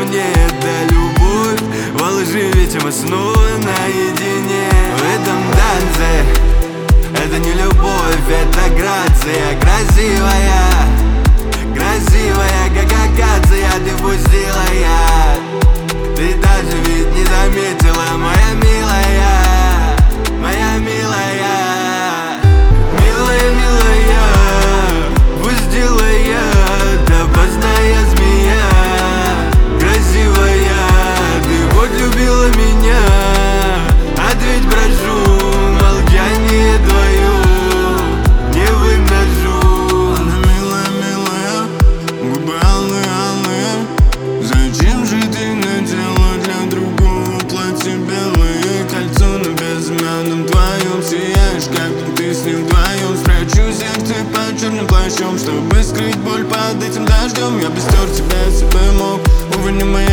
мне эта любовь. Во лжи ведь мы снова наедине. В этом танце это не любовь, это грация. Красивая, красивая, как акация. Ты пустила яд, ты даже ведь не заметила, моя милая, моя милая. Милая, милая, пустила яд, опасная змея. Красивая, ты хоть любила меня? Ответь, прошу, молчание твое не выношу. Она милая, милая, губы алые, алые. Зачем же ты надела для другого платье белое? Кольцо на безымянном твоем сияешь, как ты с ним вдвоем. Спрячу сердце под черным плащом, чтобы скрыть боль под этим дождем. Я без тебя себе мог, увы, не моя